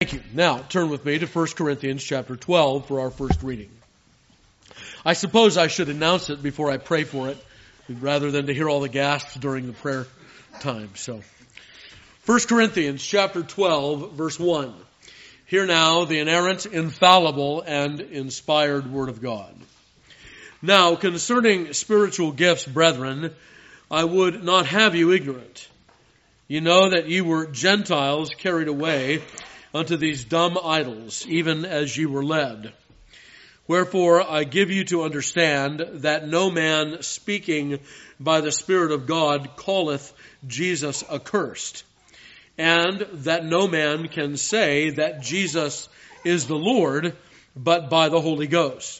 Thank you. Now, turn with me to 1 Corinthians chapter 12 for our first reading. I suppose I should announce it before I pray for it, rather than to hear all the gasps during the prayer time. So, 1 Corinthians chapter 12, verse 1. Hear now the inerrant, infallible, and inspired Word of God. Now, concerning spiritual gifts, brethren, I would not have you ignorant. You know that ye were Gentiles carried away unto these dumb idols, even as ye were led. Wherefore I give you to understand that no man speaking by the Spirit of God calleth Jesus accursed, and that no man can say that Jesus is the Lord, but by the Holy Ghost.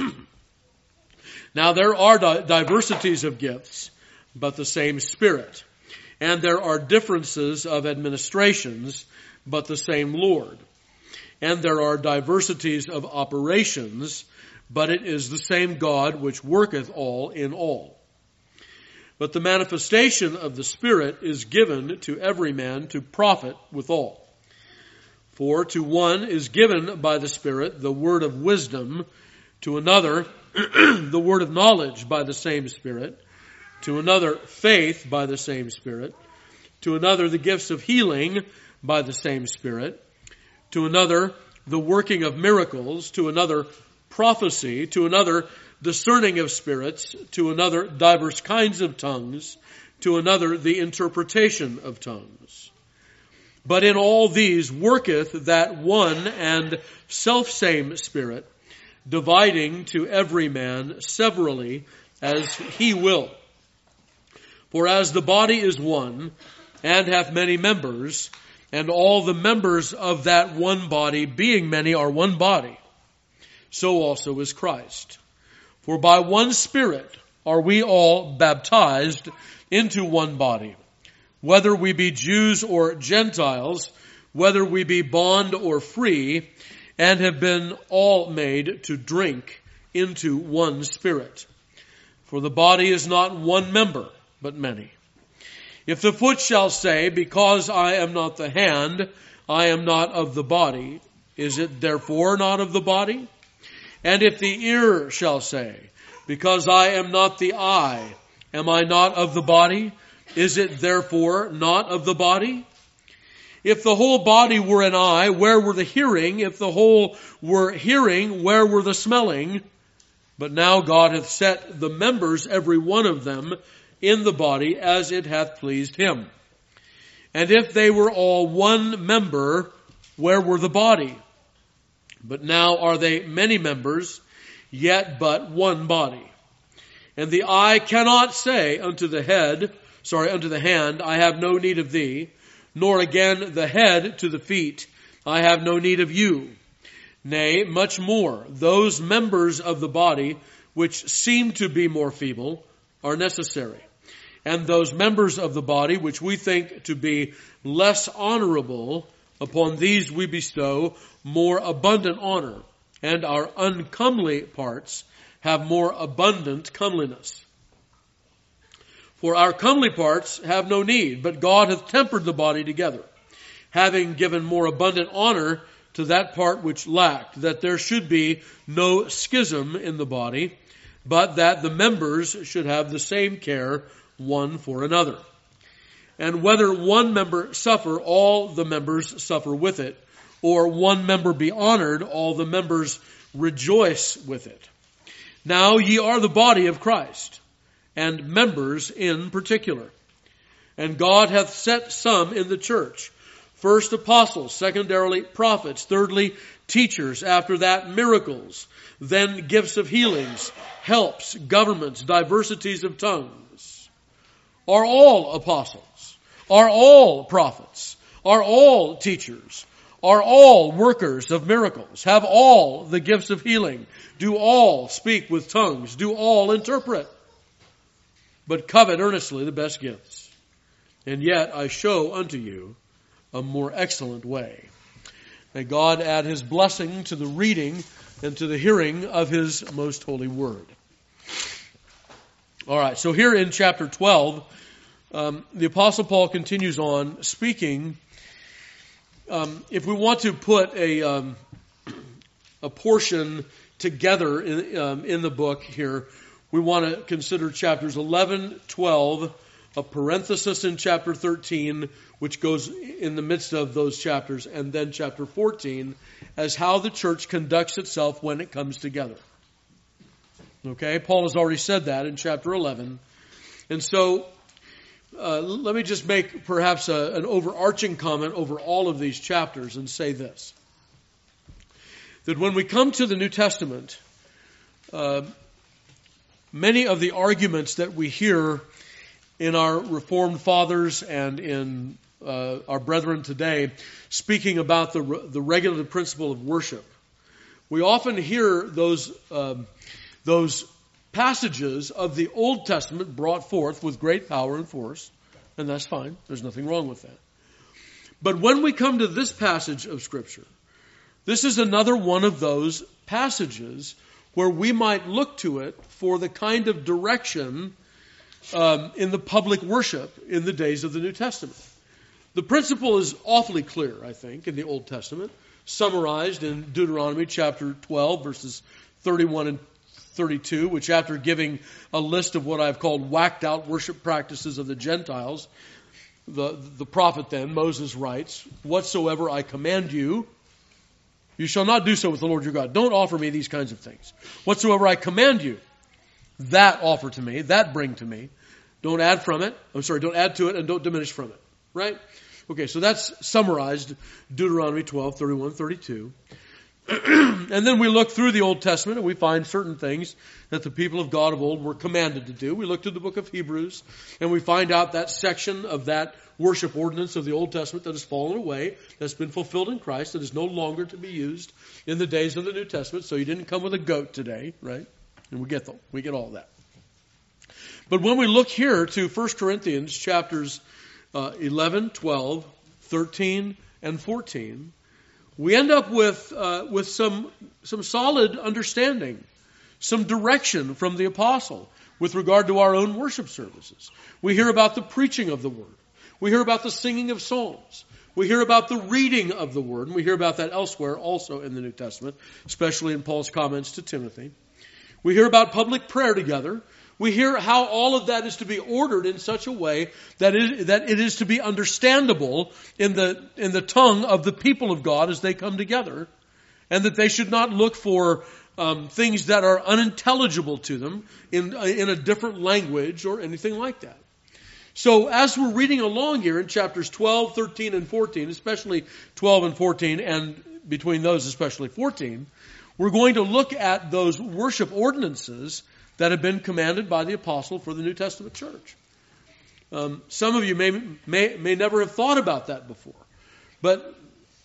Now there are diversities of gifts, but the same Spirit. And there are differences of administrations, but the same Lord. And there are diversities of operations, but it is the same God which worketh all in all. But the manifestation of the Spirit is given to every man to profit withal. For to one is given by the Spirit the word of wisdom, to another the word of knowledge by the same Spirit, to another faith by the same Spirit, to another the gifts of healing by the same Spirit, to another the working of miracles, to another prophecy, to another discerning of spirits, to another divers kinds of tongues, to another the interpretation of tongues. But in all these worketh that one and selfsame Spirit, dividing to every man severally as he will. For as the body is one, and hath many members, and all the members of that one body, being many, are one body, so also is Christ. For by one Spirit are we all baptized into one body, whether we be Jews or Gentiles, whether we be bond or free, and have been all made to drink into one Spirit. For the body is not one member, but many. If the foot shall say, because I am not the hand, I am not of the body, is it therefore not of the body? And if the ear shall say, because I am not the eye, am I not of the body? Is it therefore not of the body? If the whole body were an eye, where were the hearing? If the whole were hearing, where were the smelling? But now God hath set the members, every one of them, in the body as it hath pleased him. And if they were all one member, where were the body? But now are they many members, yet but one body. And the eye cannot say unto the hand, I have no need of thee, nor again the head to the feet, I have no need of you. Nay, much more, those members of the body which seem to be more feeble are necessary. And those members of the body which we think to be less honorable, upon these we bestow more abundant honor, and our uncomely parts have more abundant comeliness. For our comely parts have no need, but God hath tempered the body together, having given more abundant honor to that part which lacked, that there should be no schism in the body, but that the members should have the same care one for another. And whether one member suffer, all the members suffer with it, or one member be honored, all the members rejoice with it. Now ye are the body of Christ, and members in particular. And God hath set some in the church, first apostles, secondarily prophets, thirdly teachers, after that miracles, then gifts of healings, helps, governments, diversities of tongues. Are all apostles? Are all prophets? Are all teachers? Are all workers of miracles? Have all the gifts of healing? Do all speak with tongues? Do all interpret? But covet earnestly the best gifts. And yet I show unto you a more excellent way. May God add his blessing to the reading and to the hearing of his most holy word. All right, so here in chapter 12, the Apostle Paul continues on speaking if we want to put a portion together in the book here, we want to consider chapters 11, 12, a parenthesis in chapter 13, which goes in the midst of those chapters, and then chapter 14 as how the church conducts itself when it comes together. Okay, Paul has already said that in chapter 11. And so let me just make perhaps an overarching comment over all of these chapters and say this. That when we come to the New Testament, many of the arguments that we hear in our Reformed fathers and in our brethren today speaking about the regulative principle of worship, we often hear those passages of the Old Testament brought forth with great power and force, and that's fine. There's nothing wrong with that. But when we come to this passage of Scripture, this is another one of those passages where we might look to it for the kind of direction in the public worship in the days of the New Testament. The principle is awfully clear, I think, in the Old Testament, summarized in Deuteronomy chapter 12, verses 31 and 32, which after giving a list of what I've called whacked out worship practices of the Gentiles, the prophet then, Moses writes, "Whatsoever I command you, you shall not do so with the Lord your God." Don't offer me these kinds of things. "Whatsoever I command you, that offer to me, that bring to me. Don't add from it. Don't add to it and don't diminish from it." Right? Okay, so that's summarized Deuteronomy 12, 31, 32. And then we look through the Old Testament and we find certain things that the people of God of old were commanded to do. We look to the book of Hebrews and we find out that section of that worship ordinance of the Old Testament that has fallen away, that's been fulfilled in Christ, that is no longer to be used in the days of the New Testament. So you didn't come with a goat today, right? And we get all that. But when we look here to 1 Corinthians chapters 11, 12, 13, and 14, we end up with some solid understanding, some direction from the apostle with regard to our own worship services. We hear about the preaching of the word. We hear about the singing of psalms. We hear about the reading of the word, and we hear about that elsewhere also in the New Testament, especially in Paul's comments to Timothy. We hear about public prayer together. We hear how all of that is to be ordered in such a way that it is to be understandable in the tongue of the people of God as they come together, and that they should not look for things that are unintelligible to them in a different language or anything like that. So as we're reading along here in chapters 12, 13, and 14, especially 12 and 14, and between those especially 14, we're going to look at those worship ordinances that have been commanded by the apostle for the New Testament church. Some of you may never have thought about that before, but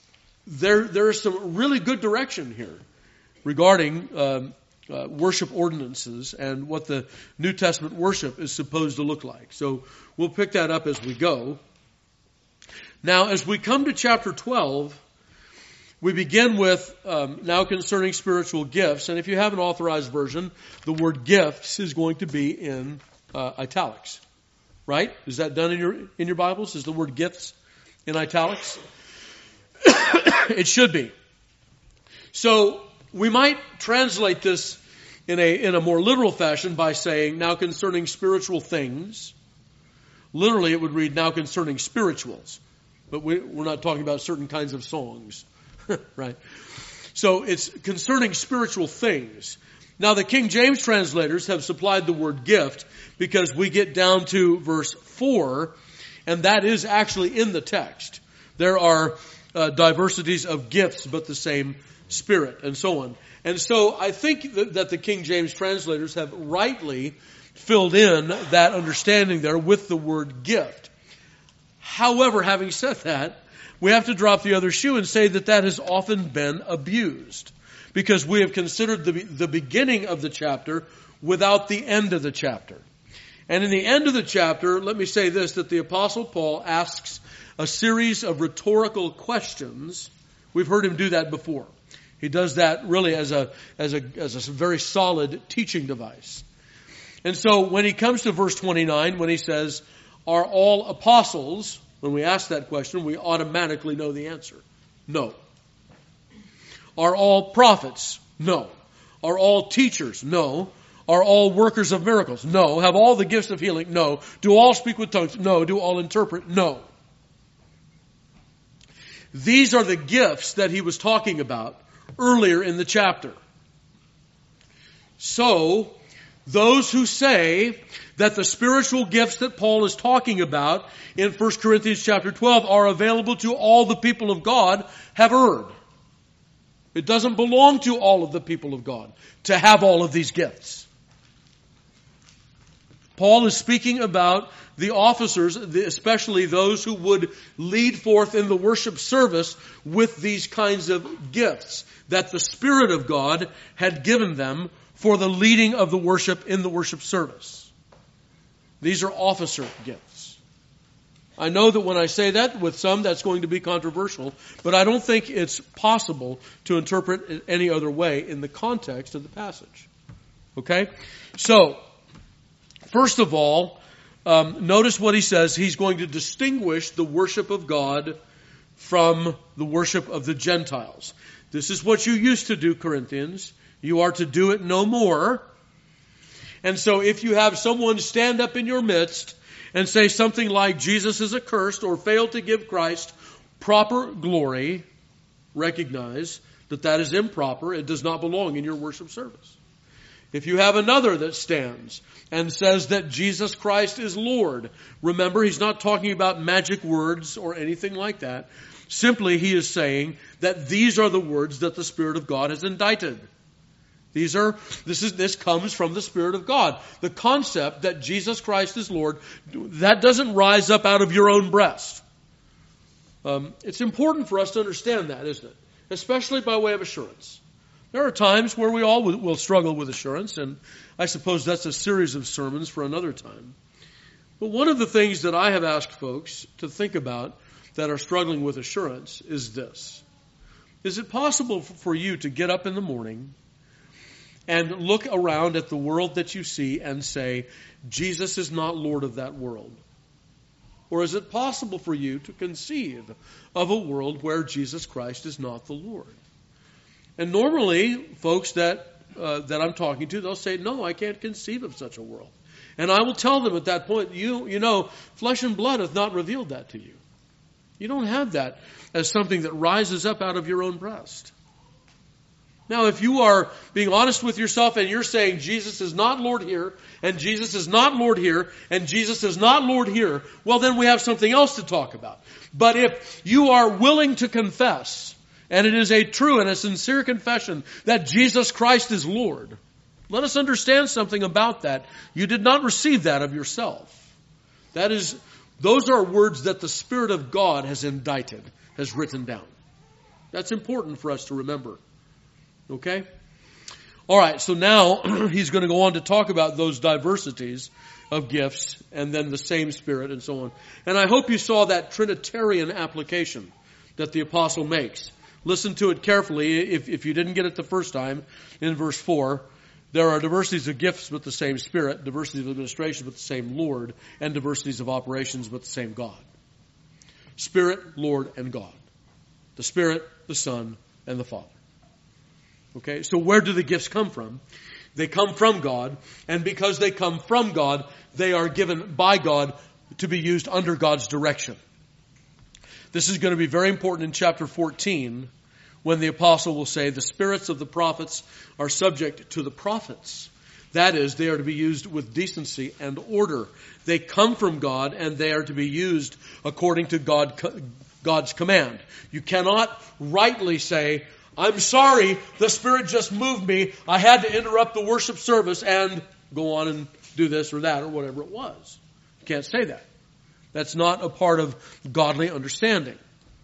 there is some really good direction here regarding worship ordinances and what the New Testament worship is supposed to look like. So we'll pick that up as we go. Now, as we come to chapter 12, we begin with, now concerning spiritual gifts. And if you have an authorized version, the word gifts is going to be in italics. Right? Is that done in your Bibles? Is the word gifts in italics? It should be. So we might translate this in a more literal fashion by saying, now concerning spiritual things. Literally it would read, now concerning spirituals. But we're not talking about certain kinds of songs. Right? So it's concerning spiritual things. Now the King James translators have supplied the word gift because we get down to verse 4, and that is actually in the text. There are diversities of gifts, but the same Spirit, and so on. And so I think that the King James translators have rightly filled in that understanding there with the word gift. However, having said that, we have to drop the other shoe and say that has often been abused, because we have considered the beginning of the chapter without the end of the chapter. And in the end of the chapter, let me say this, that the Apostle Paul asks a series of rhetorical questions. We've heard him do that before. He does that really as a very solid teaching device. And so when he comes to verse 29, when he says, "Are all apostles?" when we ask that question, we automatically know the answer. No. Are all prophets? No. Are all teachers? No. Are all workers of miracles? No. Have all the gifts of healing? No. Do all speak with tongues? No. Do all interpret? No. These are the gifts that he was talking about earlier in the chapter. So, those who say that the spiritual gifts that Paul is talking about in 1 Corinthians chapter 12 are available to all the people of God have erred. It doesn't belong to all of the people of God to have all of these gifts. Paul is speaking about the officers, especially those who would lead forth in the worship service with these kinds of gifts that the Spirit of God had given them for the leading of the worship in the worship service. These are officer gifts. I know that when I say that, with some that's going to be controversial, but I don't think it's possible to interpret it any other way in the context of the passage. Okay? So, first of all, notice what he says. He's going to distinguish the worship of God from the worship of the Gentiles. This is what you used to do, Corinthians. You are to do it no more. And so if you have someone stand up in your midst and say something like Jesus is accursed or fail to give Christ proper glory, recognize that that is improper. It does not belong in your worship service. If you have another that stands and says that Jesus Christ is Lord, remember, he's not talking about magic words or anything like that. Simply, he is saying that these are the words that the Spirit of God has indicted. This comes from the Spirit of God. The concept that Jesus Christ is Lord, that doesn't rise up out of your own breast. It's important for us to understand that, isn't it? Especially by way of assurance. There are times where we all will struggle with assurance, and I suppose that's a series of sermons for another time. But one of the things that I have asked folks to think about that are struggling with assurance is this. Is it possible for you to get up in the morning and look around at the world that you see and say, Jesus is not Lord of that world? Or is it possible for you to conceive of a world where Jesus Christ is not the Lord? And normally, folks that I'm talking to, they'll say, no, I can't conceive of such a world. And I will tell them at that point, you know, flesh and blood hath not revealed that to you. You don't have that as something that rises up out of your own breast. Now, if you are being honest with yourself and you're saying Jesus is not Lord here, and Jesus is not Lord here, and Jesus is not Lord here, well, then we have something else to talk about. But if you are willing to confess, and it is a true and a sincere confession that Jesus Christ is Lord, let us understand something about that. You did not receive that of yourself. Those are words that the Spirit of God has indicted, has written down. That's important for us to remember. Okay? All right, so now he's going to go on to talk about those diversities of gifts and then the same Spirit and so on. And I hope you saw that Trinitarian application that the apostle makes. Listen to it carefully if you didn't get it the first time in verse 4. There are diversities of gifts but the same Spirit, diversities of administration but the same Lord, and diversities of operations but the same God. Spirit, Lord, and God. The Spirit, the Son, and the Father. Okay, so where do the gifts come from? They come from God, and because they come from God, they are given by God to be used under God's direction. This is going to be very important in chapter 14, when the apostle will say, the spirits of the prophets are subject to the prophets. That is, they are to be used with decency and order. They come from God, and they are to be used according to God's command. You cannot rightly say, I'm sorry, the Spirit just moved me. I had to interrupt the worship service and go on and do this or that or whatever it was. You can't say that. That's not a part of godly understanding.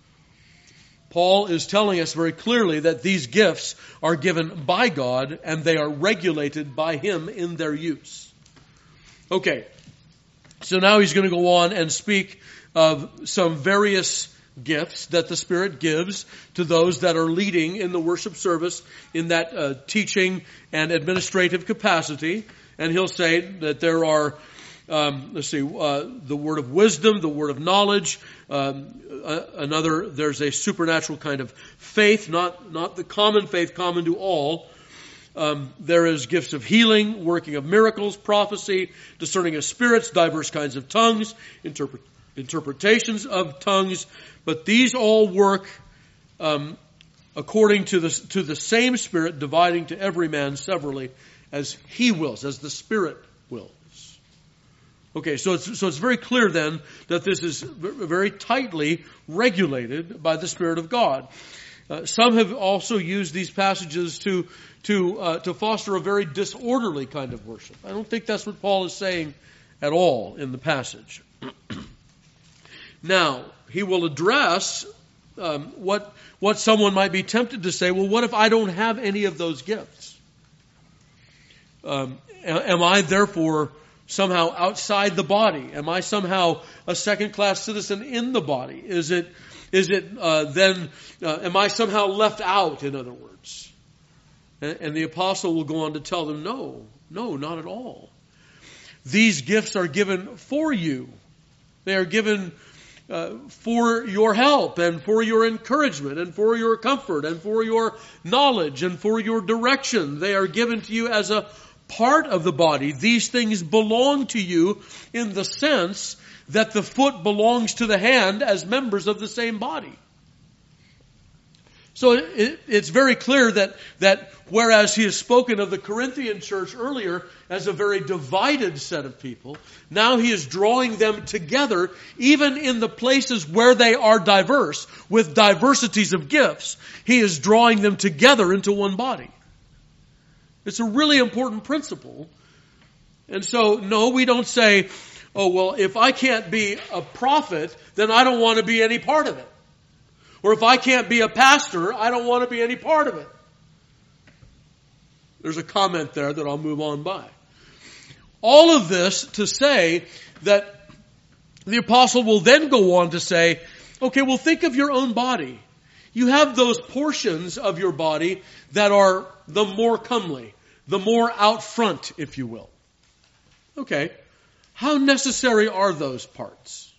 Paul is telling us very clearly that these gifts are given by God and they are regulated by Him in their use. Okay, so now he's going to go on and speak of some various gifts that the Spirit gives to those that are leading in the worship service in that teaching and administrative capacity. And he'll say that there are the word of wisdom, the word of knowledge. There's a supernatural kind of faith, not the common faith common to all. There is gifts of healing, working of miracles, prophecy, discerning of spirits, diverse kinds of tongues, interpretations of tongues. But these all work according to the same Spirit, dividing to every man severally as He wills, as the Spirit wills. Okay, so it's very clear then that this is very tightly regulated by the Spirit of God. Some have also used these passages to foster a very disorderly kind of worship. I don't think that's what Paul is saying at all in the passage. Now, he will address what someone might be tempted to say. Well, what if I don't have any of those gifts? Am I therefore somehow outside the body? Am I somehow a second-class citizen in the body? Am I somehow left out, in other words? And the apostle will go on to tell them, no, not at all. These gifts are given for you. They are given for your help and for your encouragement and for your comfort and for your knowledge and for your direction. They are given to you as a part of the body. These things belong to you in the sense that the foot belongs to the hand as members of the same body. So it's very clear that whereas he has spoken of the Corinthian church earlier as a very divided set of people, now he is drawing them together even in the places where they are diverse, with diversities of gifts. He is drawing them together into one body. It's a really important principle. And so, no, we don't say, oh, well, if I can't be a prophet, then I don't want to be any part of it. Or if I can't be a pastor, I don't want to be any part of it. There's a comment there that I'll move on by. All of this to say that the apostle will then go on to say, okay, well, think of your own body. You have those portions of your body that are the more comely, the more out front, if you will. Okay, how necessary are those parts?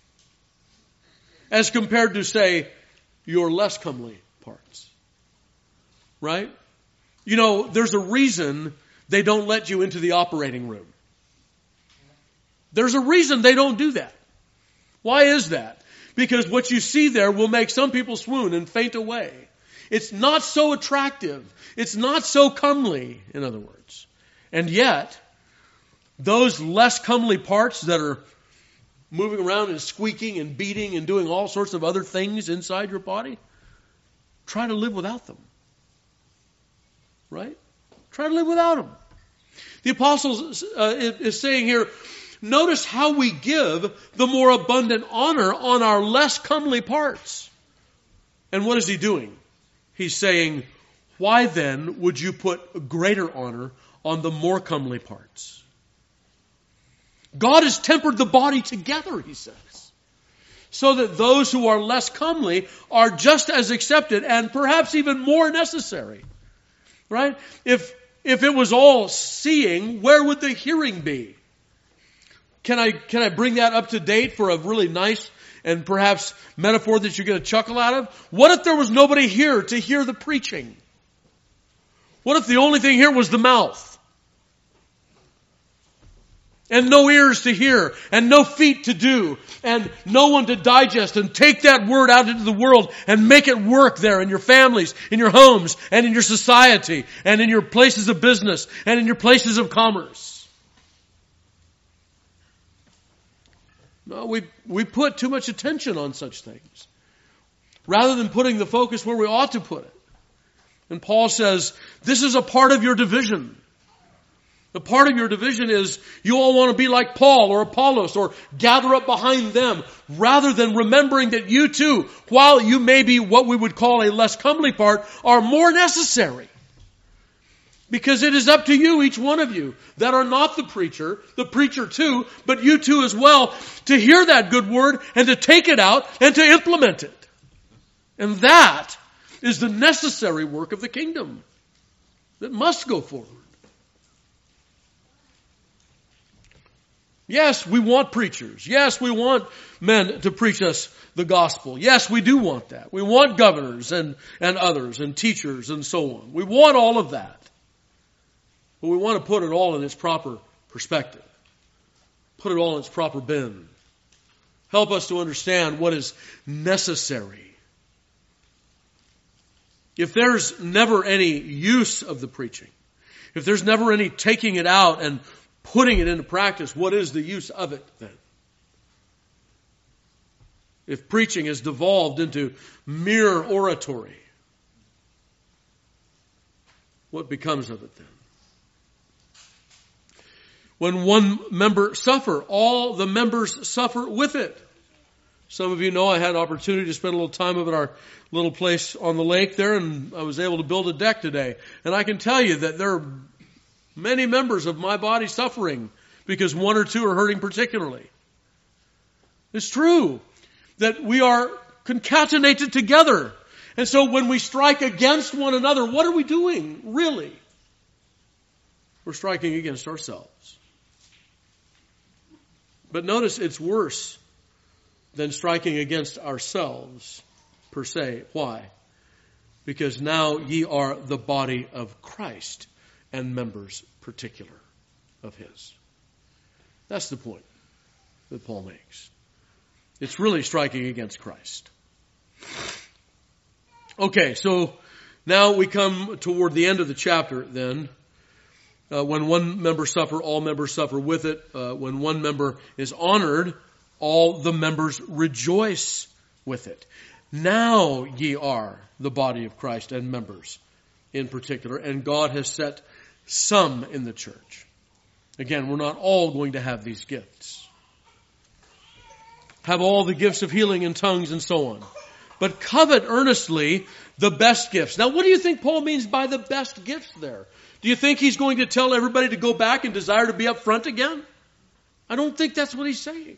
As compared to, say, your less comely parts. Right? You know, there's a reason they don't let you into the operating room. There's a reason they don't do that. Why is that? Because what you see there will make some people swoon and faint away. It's not so attractive. It's not so comely, in other words. And yet, those less comely parts that are moving around and squeaking and beating and doing all sorts of other things inside your body, try to live without them. Right? Try to live without them. The apostle is saying here, notice how we give the more abundant honor on our less comely parts. And what is he doing? He's saying, why then would you put greater honor on the more comely parts? God has tempered the body together, he says, so that those who are less comely are just as accepted and perhaps even more necessary. Right? If it was all seeing, where would the hearing be? Can I bring that up to date for a really nice and perhaps metaphor that you get a chuckle out of? What if there was nobody here to hear the preaching? What if the only thing here was the mouth? And no ears to hear, and no feet to do, and no one to digest and take that word out into the world and make it work there in your families, in your homes, and in your society, and in your places of business, and in your places of commerce. No, we put too much attention on such things, rather than putting the focus where we ought to put it. And Paul says, this is a part of your division. The part of your division is you all want to be like Paul or Apollos or gather up behind them, rather than remembering that you too, while you may be what we would call a less comely part, are more necessary. Because it is up to you, each one of you, that are not the preacher too, but you too as well, to hear that good word and to take it out and to implement it. And that is the necessary work of the kingdom that must go forward. Yes, we want preachers. Yes, we want men to preach us the gospel. Yes, we do want that. We want governors and others and teachers and so on. We want all of that. But we want to put it all in its proper perspective. Put it all in its proper bin. Help us to understand what is necessary. If there's never any use of the preaching, if there's never any taking it out and putting it into practice, what is the use of it then? If preaching is devolved into mere oratory, what becomes of it then? When one member suffer, all the members suffer with it. Some of you know I had an opportunity to spend a little time at our little place on the lake there, and I was able to build a deck today. And I can tell you that there are many members of my body suffering because one or two are hurting particularly. It's true that we are concatenated together. And so when we strike against one another, what are we doing, really? We're striking against ourselves. But notice it's worse than striking against ourselves per se. Why? Because now ye are the body of Christ and members particular of His. That's the point that Paul makes. It's really striking against Christ. Okay, so now we come toward the end of the chapter then. When one member suffer, all members suffer with it. When one member is honored, all the members rejoice with it. Now ye are the body of Christ and members in particular, and God has set some in the church. Again, we're not all going to have these gifts. Have all the gifts of healing and tongues and so on. But covet earnestly the best gifts. Now, what do you think Paul means by the best gifts there? Do you think he's going to tell everybody to go back and desire to be up front again? I don't think that's what he's saying.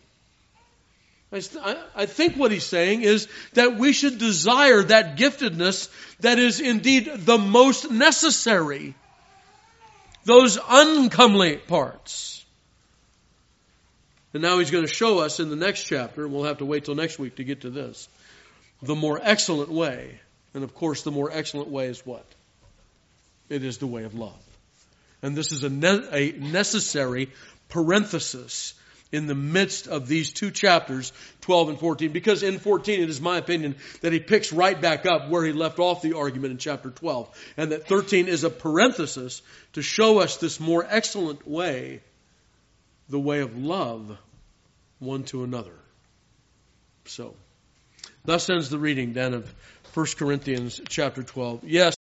I think what he's saying is that we should desire that giftedness that is indeed the most necessary. Those uncomely parts. And now he's going to show us in the next chapter, and we'll have to wait till next week to get to this, the more excellent way. And of course, the more excellent way is what? It is the way of love. And this is a necessary parenthesis in the midst of these two chapters, 12 and 14. Because in 14, it is my opinion that he picks right back up where he left off the argument in chapter 12. And that 13 is a parenthesis to show us this more excellent way, the way of love one to another. So, thus ends the reading then of 1 Corinthians chapter 12. Yes.